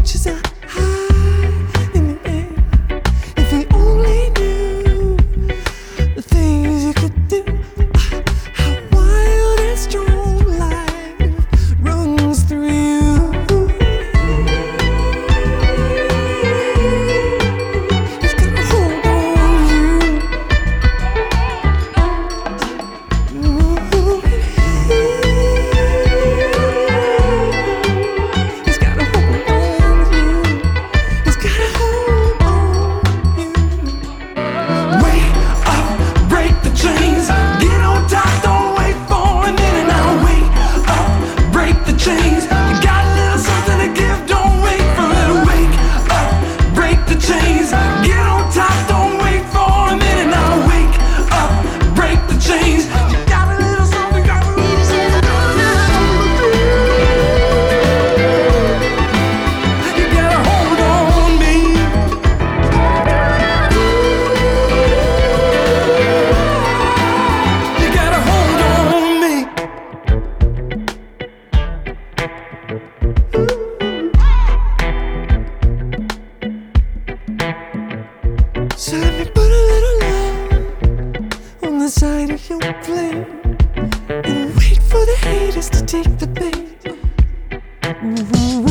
torches are high in the air. If you only knew the things you could do, how wild and strong life runs through you. It's got a hold on you. It's got a hold on you. It's got a hold on you. Wake up, break the chains, get on top, don't wait for a minute now. Wake up, break the chains, you got a little something to give, don't wait for it. Wake up, break the chains, get on top, don't wait for a minute now. Wake up, break the chains, you got a little something, got a little something. You got a hold on me. You got a hold on me. So let me put a little love on the side of your plate and wait for the haters to take the bait. Ooh.